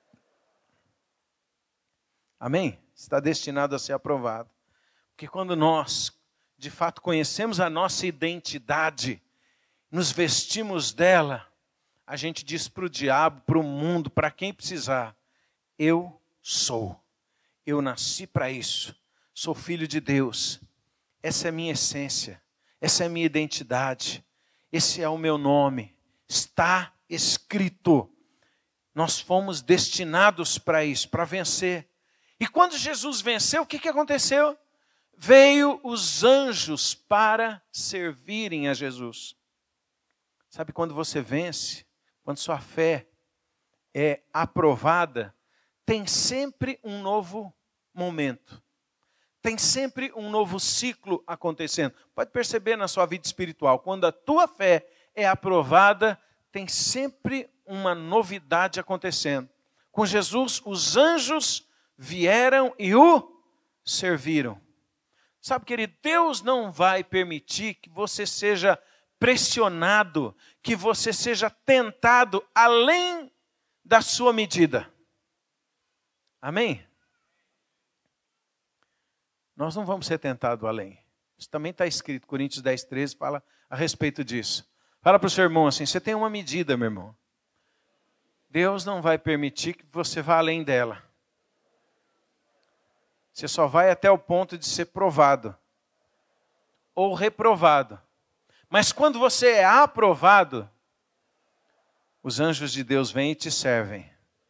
Amém? Está destinado a ser aprovado. Porque quando nós, de fato, conhecemos a nossa identidade, nos vestimos dela, a gente diz para o diabo, para o mundo, para quem precisar, eu sou. Eu nasci para isso. Sou filho de Deus. Essa é a minha essência. Essa é a minha identidade. Esse é o meu nome. Está escrito. Nós fomos destinados para isso, para vencer. E quando Jesus venceu, o que, que aconteceu? Veio os anjos para servirem a Jesus. Sabe quando você vence, quando sua fé é aprovada, tem sempre um novo momento. Tem sempre um novo ciclo acontecendo. Pode perceber na sua vida espiritual, quando a tua fé é aprovada, tem sempre uma novidade acontecendo. Com Jesus, os anjos vieram e o serviram. Sabe, querido, Deus não vai permitir que você seja pressionado, que você seja tentado além da sua medida. Amém? Nós não vamos ser tentados além. Isso também está escrito, Coríntios dez, treze fala a respeito disso. Fala para o seu irmão assim, você tem uma medida, meu irmão. Deus não vai permitir que você vá além dela. Você só vai até o ponto de ser provado ou reprovado. Mas quando você é aprovado, os anjos de Deus vêm e te servem.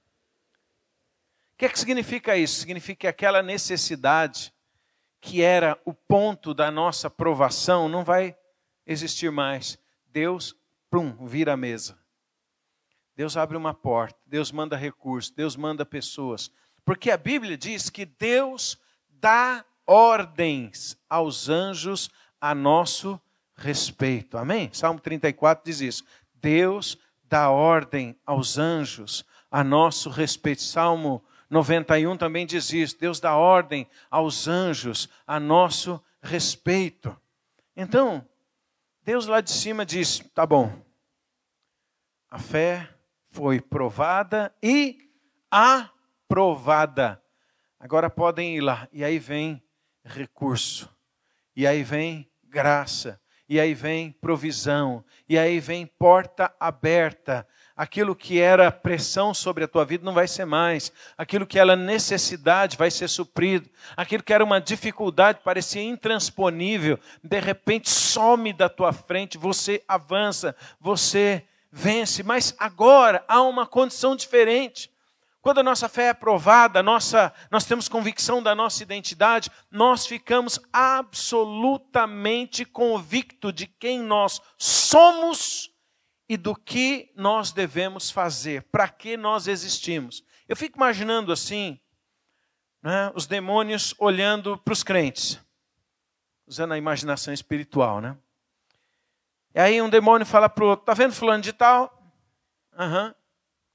O que é que significa isso? Significa que aquela necessidade que era o ponto da nossa provação não vai existir mais. Deus, pum, vira a mesa. Deus abre uma porta, Deus manda recursos, Deus manda pessoas. Porque a Bíblia diz que Deus dá ordens aos anjos a nosso respeito. Amém? Salmo trinta e quatro diz isso. Deus dá ordem aos anjos a nosso respeito. Salmo noventa e um também diz isso. Deus dá ordem aos anjos a nosso respeito. Então, Deus lá de cima diz, tá bom, a fé foi provada e aprovada. Agora podem ir lá. E aí vem recurso, e aí vem graça, e aí vem provisão, e aí vem porta aberta. Aquilo que era pressão sobre a tua vida não vai ser mais. Aquilo que era necessidade vai ser suprido. Aquilo que era uma dificuldade, parecia intransponível, de repente some da tua frente, você avança, você vence. Mas agora há uma condição diferente. Quando a nossa fé é provada, nossa, nós temos convicção da nossa identidade, nós ficamos absolutamente convictos de quem nós somos e do que nós devemos fazer, para que nós existimos. Eu fico imaginando assim, né, os demônios olhando para os crentes, usando a imaginação espiritual, né? E aí um demônio fala para o outro, está vendo fulano de tal? Aham. Uhum.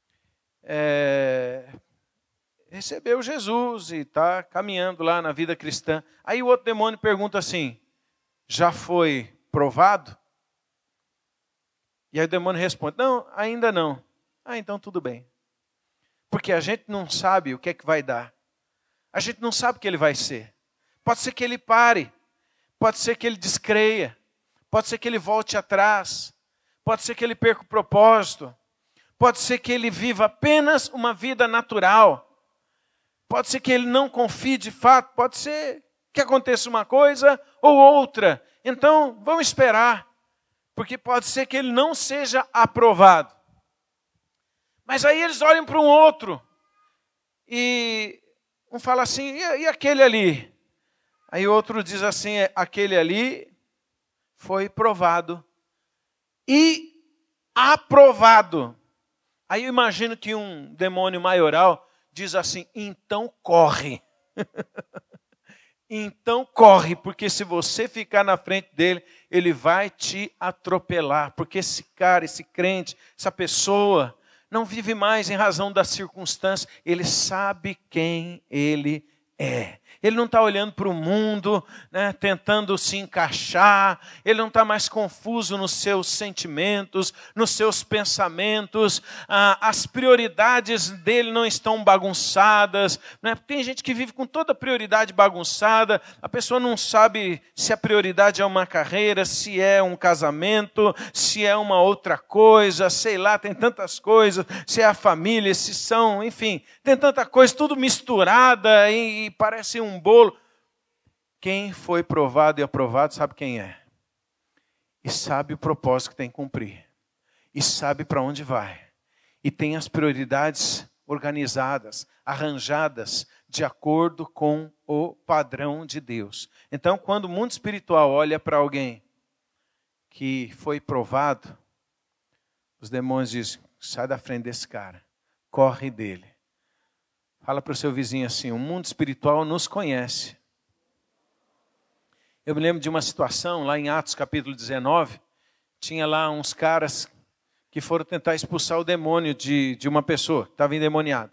É, recebeu Jesus e está caminhando lá na vida cristã. Aí o outro demônio pergunta assim, já foi provado? E aí o demônio responde, não, ainda não. Ah, então tudo bem. Porque a gente não sabe o que é que vai dar. A gente não sabe o que ele vai ser. Pode ser que ele pare, pode ser que ele descreia, pode ser que ele volte atrás, pode ser que ele perca o propósito. Pode ser que ele viva apenas uma vida natural. Pode ser que ele não confie de fato. Pode ser que aconteça uma coisa ou outra. Então, vamos esperar. Porque pode ser que ele não seja aprovado. Mas aí eles olham para um outro. E um fala assim, e, e aquele ali? Aí o outro diz assim, aquele ali foi provado. E aprovado. Aí eu imagino que um demônio maioral diz assim, então corre. Então corre, porque se você ficar na frente dele, ele vai te atropelar. Porque esse cara, esse crente, essa pessoa, não vive mais em razão das circunstâncias. Ele sabe quem ele é. Ele não está olhando para o mundo, né, tentando se encaixar. Ele não está mais confuso nos seus sentimentos, nos seus pensamentos. Ah, as prioridades dele não estão bagunçadas. Né? Tem gente que vive com toda a prioridade bagunçada. A pessoa não sabe se a prioridade é uma carreira, se é um casamento, se é uma outra coisa. Sei lá, tem tantas coisas. Se é a família, se são, enfim. Tem tanta coisa, tudo misturada e, e parece um um bolo. Quem foi provado e aprovado sabe quem é. E sabe o propósito que tem que cumprir. E sabe para onde vai. E tem as prioridades organizadas, arranjadas de acordo com o padrão de Deus. Então, quando o mundo espiritual olha para alguém que foi provado, os demônios dizem, sai da frente desse cara, corre dele. Fala para o seu vizinho assim, o mundo espiritual nos conhece. Eu me lembro de uma situação lá em Atos capítulo dezenove, tinha lá uns caras que foram tentar expulsar o demônio de, de uma pessoa que estava endemoniada.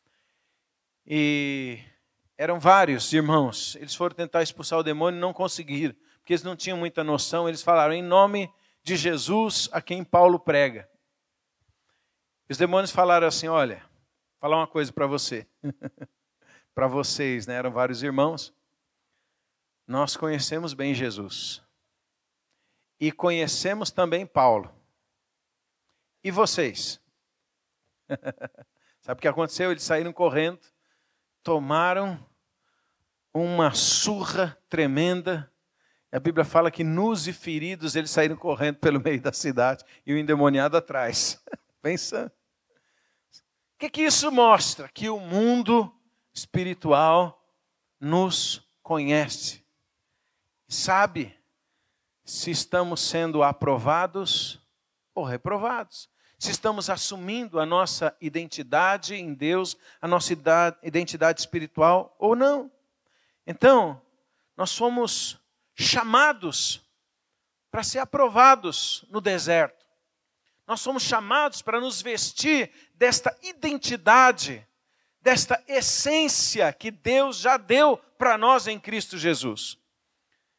E eram vários irmãos, eles foram tentar expulsar o demônio e não conseguiram, porque eles não tinham muita noção, eles falaram, em nome de Jesus a quem Paulo prega. Os demônios falaram assim, olha, vou falar uma coisa para você, para vocês, né? Eram vários irmãos. Nós conhecemos bem Jesus. E conhecemos também Paulo. E vocês? Sabe o que aconteceu? Eles saíram correndo, tomaram uma surra tremenda. A Bíblia fala que nus e feridos eles saíram correndo pelo meio da cidade e o endemoniado atrás. Pensa. O que, que isso mostra? Que o mundo espiritual nos conhece. Sabe se estamos sendo aprovados ou reprovados. Se estamos assumindo a nossa identidade em Deus, a nossa identidade espiritual ou não. Então, nós somos chamados para ser aprovados no deserto. Nós somos chamados para nos vestir desta identidade, desta essência que Deus já deu para nós em Cristo Jesus.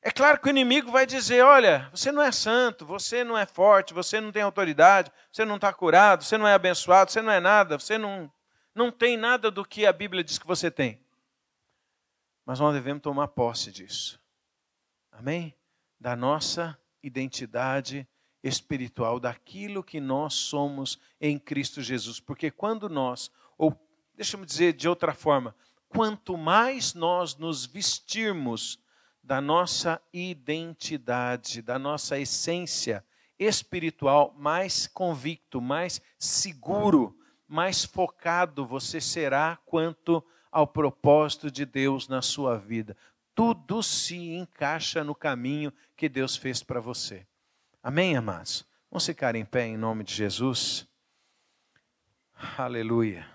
É claro que o inimigo vai dizer, olha, você não é santo, você não é forte, você não tem autoridade, você não está curado, você não é abençoado, você não é nada, você não, não tem nada do que a Bíblia diz que você tem. Mas nós devemos tomar posse disso. Amém? Da nossa identidade espiritual, daquilo que nós somos em Cristo Jesus. Porque quando nós, ou deixa-me dizer de outra forma, quanto mais nós nos vestirmos da nossa identidade, da nossa essência espiritual, mais convicto, mais seguro, mais focado você será quanto ao propósito de Deus na sua vida. Tudo se encaixa no caminho que Deus fez para você. Amém, amados? Vamos ficar em pé em nome de Jesus. Aleluia.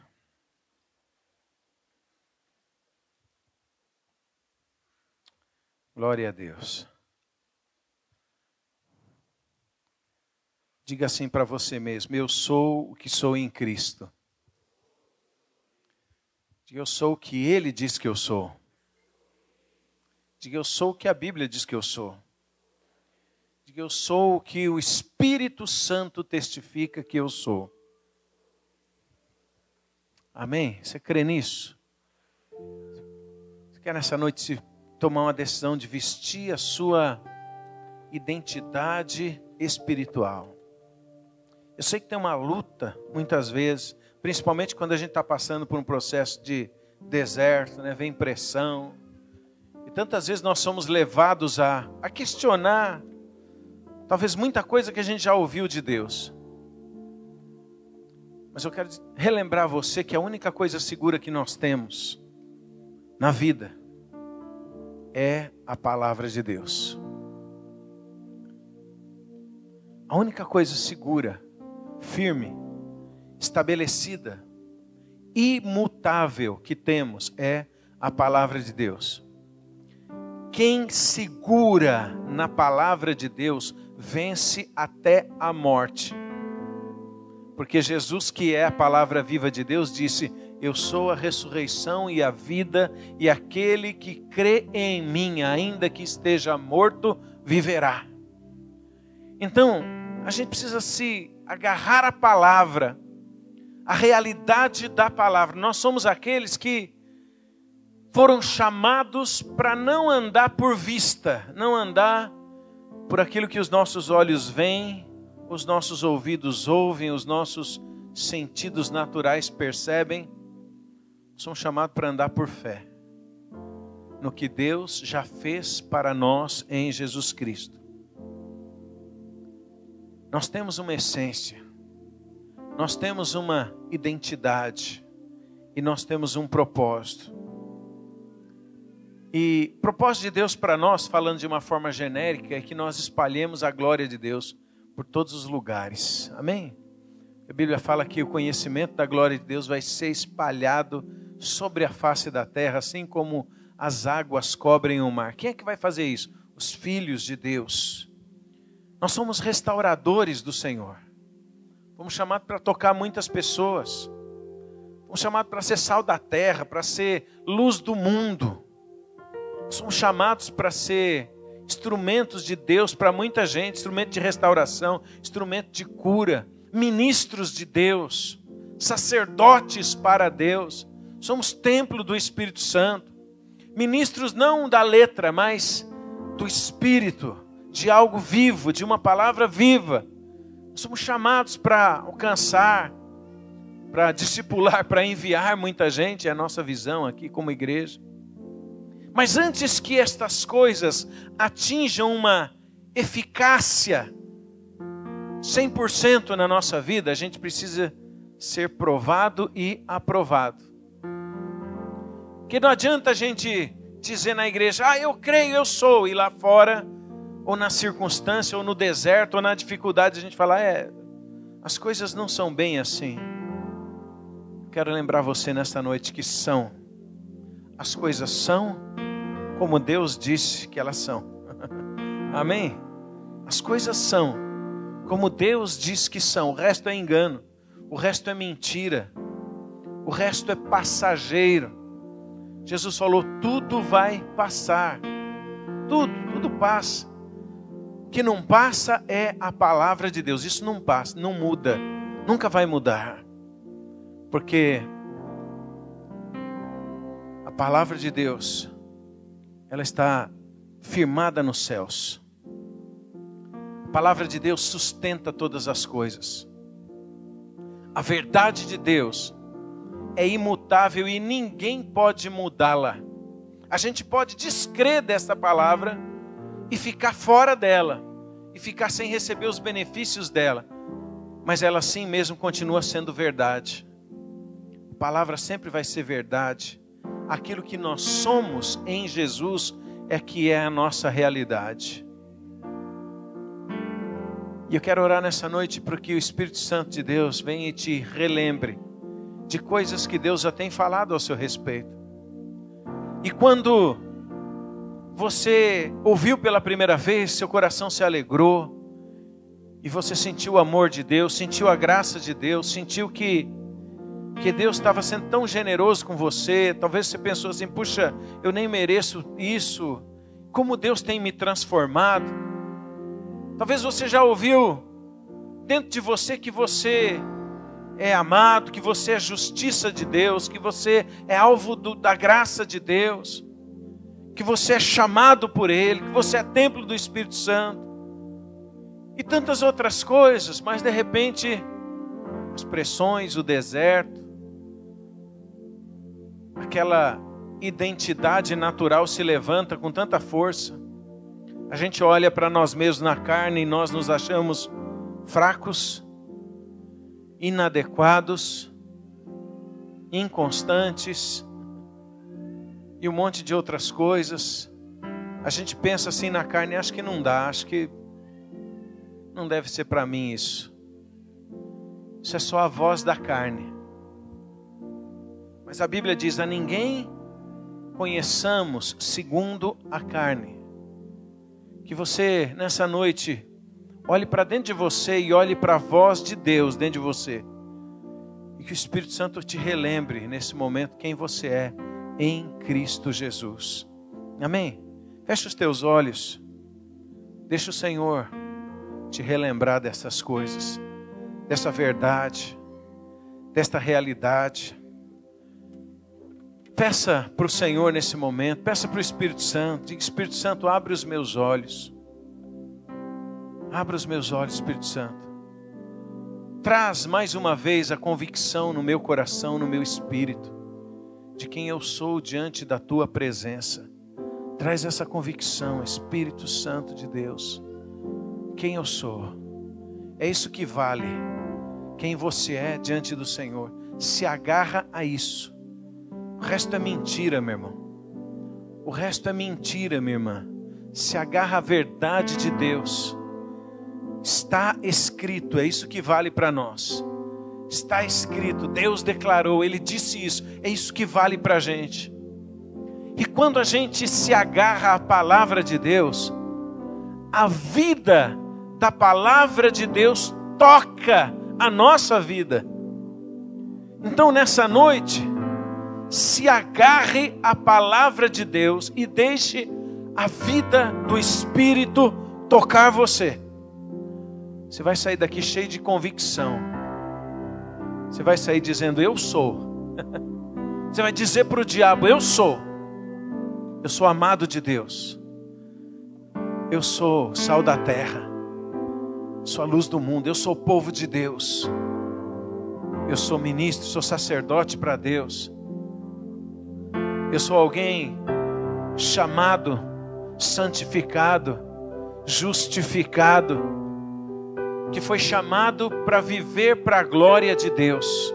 Glória a Deus. Diga assim para você mesmo, eu sou o que sou em Cristo. Diga, eu sou o que Ele diz que eu sou. Diga, eu sou o que a Bíblia diz que eu sou. Diga, eu sou o que o Espírito Santo testifica que eu sou. Amém? Você crê nisso? Você quer nessa noite se tomar uma decisão de vestir a sua identidade espiritual? Eu sei que tem uma luta, muitas vezes, principalmente quando a gente está passando por um processo de deserto, né? Vem pressão. E tantas vezes nós somos levados a, a questionar, talvez muita coisa que a gente já ouviu de Deus. Mas eu quero relembrar você que a única coisa segura que nós temos na vida é a palavra de Deus. A única coisa segura, firme, estabelecida, imutável que temos é a palavra de Deus. Quem segura na palavra de Deus vence até a morte. Porque Jesus, que é a palavra viva de Deus, disse, eu sou a ressurreição e a vida, e aquele que crê em mim, ainda que esteja morto, viverá. Então, a gente precisa se agarrar à palavra, à realidade da palavra. Nós somos aqueles que foram chamados para não andar por vista, não andar por aquilo que os nossos olhos veem, os nossos ouvidos ouvem, os nossos sentidos naturais percebem. Somos chamados para andar por fé, no que Deus já fez para nós em Jesus Cristo. Nós temos uma essência, nós temos uma identidade e nós temos um propósito. E o propósito de Deus para nós, falando de uma forma genérica, é que nós espalhemos a glória de Deus por todos os lugares. Amém? A Bíblia fala que o conhecimento da glória de Deus vai ser espalhado sobre a face da terra, assim como as águas cobrem o mar. Quem é que vai fazer isso? Os filhos de Deus. Nós somos restauradores do Senhor. Fomos chamados para tocar muitas pessoas. Fomos chamados para ser sal da terra, para ser luz do mundo. Somos chamados para ser instrumentos de Deus para muita gente, instrumento de restauração, instrumento de cura, ministros de Deus, sacerdotes para Deus. Somos templo do Espírito Santo. Ministros não da letra, mas do Espírito, de algo vivo, de uma palavra viva. Somos chamados para alcançar, para discipular, para enviar muita gente, é a nossa visão aqui como igreja. Mas antes que estas coisas atinjam uma eficácia cem por cento na nossa vida, a gente precisa ser provado e aprovado. Porque não adianta a gente dizer na igreja, ah, eu creio, eu sou, e lá fora, ou na circunstância, ou no deserto, ou na dificuldade, a gente fala, é, as coisas não são bem assim. Quero lembrar você nesta noite que são. As coisas são como Deus disse que elas são. Amém? As coisas são como Deus diz que são. O resto é engano. O resto é mentira. O resto é passageiro. Jesus falou, tudo vai passar. tudo, tudo passa. O que não passa é a palavra de Deus. Isso não passa, não muda, nunca vai mudar. Porque a palavra de Deus, ela está firmada nos céus. A palavra de Deus sustenta todas as coisas. A verdade de Deus é imutável e ninguém pode mudá-la. A gente pode descrer dessa palavra e ficar fora dela, e ficar sem receber os benefícios dela, mas ela assim mesmo continua sendo verdade. A palavra sempre vai ser verdade. Aquilo que nós somos em Jesus é que é a nossa realidade. E eu quero orar nessa noite para que o Espírito Santo de Deus venha e te relembre de coisas que Deus já tem falado ao seu respeito. E quando você ouviu pela primeira vez, seu coração se alegrou, e você sentiu o amor de Deus, sentiu a graça de Deus, sentiu que, que Deus estava sendo tão generoso com você. Talvez você pensou assim, puxa, eu nem mereço isso, como Deus tem me transformado. Talvez você já ouviu dentro de você que você é amado, que você é justiça de Deus, que você é alvo do, da graça de Deus, que você é chamado por Ele, que você é templo do Espírito Santo, e tantas outras coisas, mas de repente, as pressões, o deserto, aquela identidade natural se levanta com tanta força. A gente olha para nós mesmos na carne e nós nos achamos fracos, inadequados, inconstantes e um monte de outras coisas. A gente pensa assim na carne, acho que não dá, acho que não deve ser para mim isso. Isso é só a voz da carne. Mas a Bíblia diz, a ninguém conheçamos segundo a carne. Que você, nessa noite, olhe para dentro de você e olhe para a voz de Deus dentro de você. E que o Espírito Santo te relembre nesse momento quem você é em Cristo Jesus. Amém? Fecha os teus olhos. Deixa o Senhor te relembrar dessas coisas, dessa verdade, desta realidade. Peça para o Senhor nesse momento, peça para o Espírito Santo, diga, Espírito Santo, abre os meus olhos. Abra os meus olhos, Espírito Santo. Traz mais uma vez a convicção no meu coração, no meu espírito, de quem eu sou diante da Tua presença. Traz essa convicção, Espírito Santo de Deus. Quem eu sou. É isso que vale. Quem você é diante do Senhor. Se agarra a isso. O resto é mentira, meu irmão. O resto é mentira, minha irmã. Se agarra à verdade de Deus. Está escrito, é isso que vale para nós. Está escrito, Deus declarou, Ele disse isso, é isso que vale para a gente. E quando a gente se agarra à palavra de Deus, a vida da palavra de Deus toca a nossa vida. Então nessa noite, se agarre à palavra de Deus e deixe a vida do Espírito tocar você. Você vai sair daqui cheio de convicção. Você vai sair dizendo, eu sou. Você vai dizer para o diabo, eu sou. Eu sou amado de Deus. Eu sou sal da terra. Sou a luz do mundo. Eu sou povo de Deus. Eu sou ministro, sou sacerdote para Deus. Eu sou alguém chamado, santificado, justificado, que foi chamado para viver para a glória de Deus.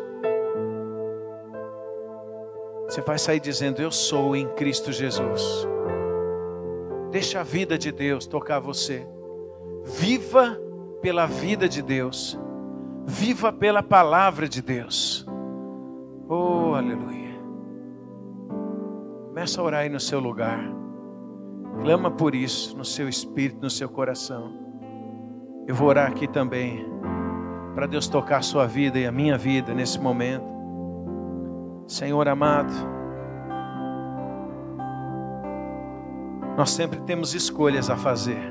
Você vai sair dizendo, eu sou em Cristo Jesus. Deixa a vida de Deus tocar você. Viva pela vida de Deus. Viva pela palavra de Deus. Oh, aleluia. Começa a orar aí no seu lugar. Clama por isso no seu espírito, no seu coração. Eu vou orar aqui também, para Deus tocar a sua vida e a minha vida nesse momento. Senhor amado, nós sempre temos escolhas a fazer.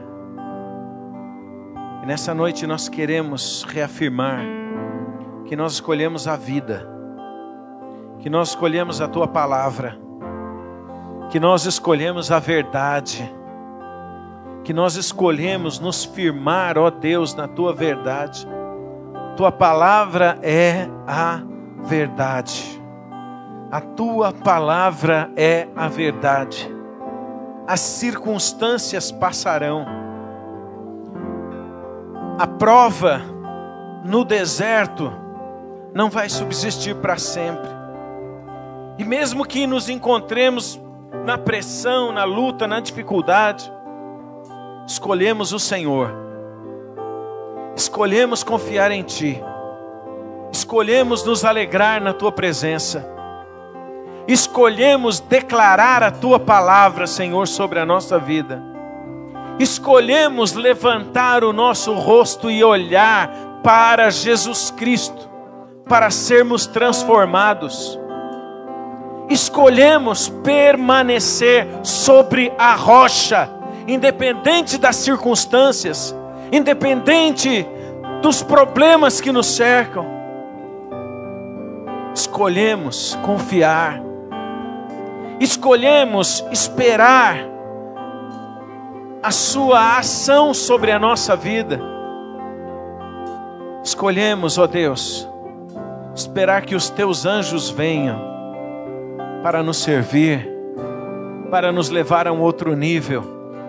E nessa noite nós queremos reafirmar que nós escolhemos a vida, que nós escolhemos a Tua palavra, que nós escolhemos a verdade, que nós escolhemos nos firmar, ó Deus, na Tua verdade. Tua palavra é a verdade. A Tua palavra é a verdade. As circunstâncias passarão. A prova no deserto não vai subsistir para sempre. E mesmo que nos encontremos na pressão, na luta, na dificuldade, escolhemos o Senhor. Escolhemos confiar em Ti. Escolhemos nos alegrar na Tua presença. Escolhemos declarar a Tua palavra, Senhor, sobre a nossa vida. Escolhemos levantar o nosso rosto e olhar para Jesus Cristo, para sermos transformados. Escolhemos permanecer sobre a rocha, independente das circunstâncias, independente dos problemas que nos cercam. Escolhemos confiar. Escolhemos esperar a Sua ação sobre a nossa vida. Escolhemos, ó Deus, esperar que os Teus anjos venham para nos servir, para nos levar a um outro nível.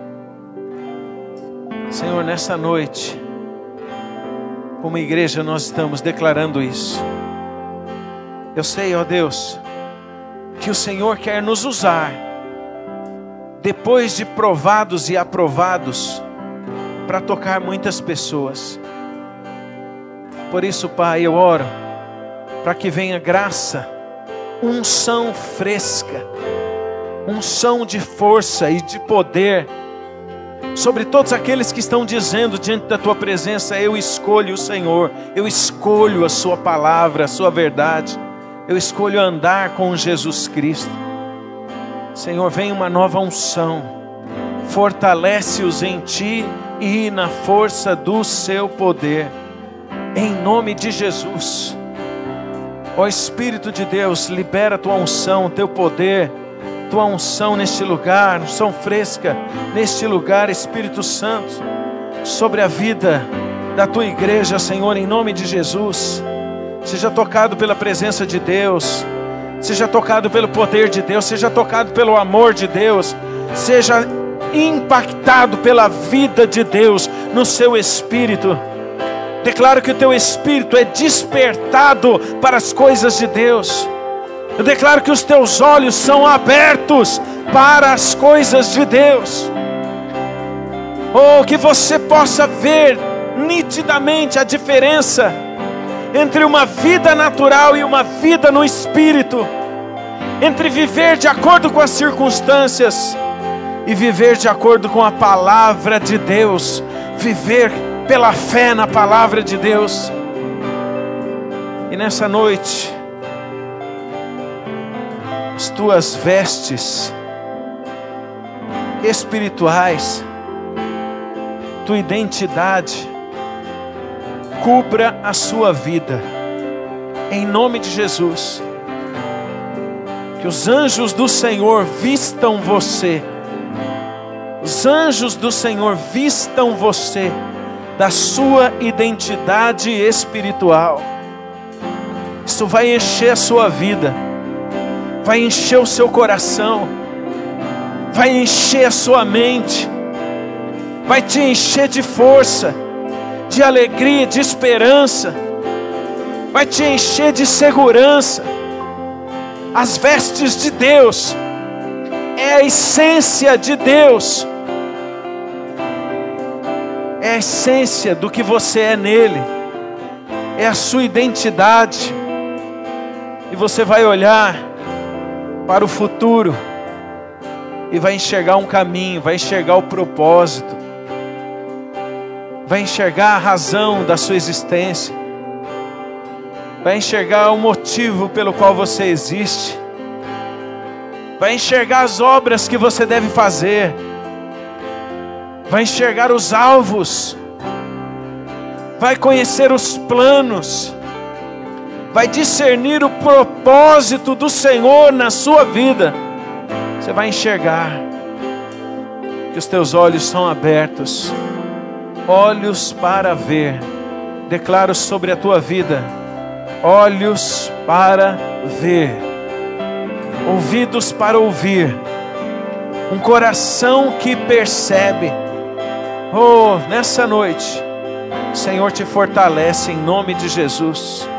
Senhor, nessa noite, como igreja, nós estamos declarando isso. Eu sei, ó Deus, que o Senhor quer nos usar, depois de provados e aprovados, para tocar muitas pessoas. Por isso, Pai, eu oro para que venha graça, unção fresca, unção de força e de poder, sobre todos aqueles que estão dizendo diante da Tua presença: eu escolho o Senhor, eu escolho a Sua palavra, a Sua verdade, eu escolho andar com Jesus Cristo. Senhor, vem uma nova unção, fortalece-os em Ti e na força do Seu poder, em nome de Jesus. Ó Espírito de Deus, libera Tua unção, Teu poder, Tua unção neste lugar, unção fresca neste lugar, Espírito Santo, sobre a vida da Tua igreja, Senhor, em nome de Jesus. Seja tocado pela presença de Deus, seja tocado pelo poder de Deus, seja tocado pelo amor de Deus, seja impactado pela vida de Deus no seu espírito. Declaro que o teu espírito é despertado para as coisas de Deus. Eu declaro que os teus olhos são abertos para as coisas de Deus. Oh, que você possa ver nitidamente a diferença entre uma vida natural e uma vida no Espírito, entre viver de acordo com as circunstâncias e viver de acordo com a palavra de Deus, viver pela fé na palavra de Deus. E nessa noite, as tuas vestes espirituais, tua identidade, cubra a sua vida, em nome de Jesus. Que os anjos do Senhor vistam você, os anjos do Senhor vistam você da sua identidade espiritual. Isso vai encher a sua vida, vai encher o seu coração, vai encher a sua mente, vai te encher de força, de alegria, de esperança, vai te encher de segurança. As vestes de Deus é a essência de Deus, é a essência do que você é nele, é a sua identidade. E você vai olhar para o futuro e vai enxergar um caminho, vai enxergar o propósito, vai enxergar a razão da sua existência, vai enxergar o motivo pelo qual você existe, vai enxergar as obras que você deve fazer, vai enxergar os alvos, vai conhecer os planos, vai discernir o propósito do Senhor na sua vida. Você vai enxergar que os teus olhos são abertos, olhos para ver. Declaro sobre a tua vida, olhos para ver, ouvidos para ouvir, um coração que percebe. Oh, nessa noite, o Senhor te fortalece em nome de Jesus.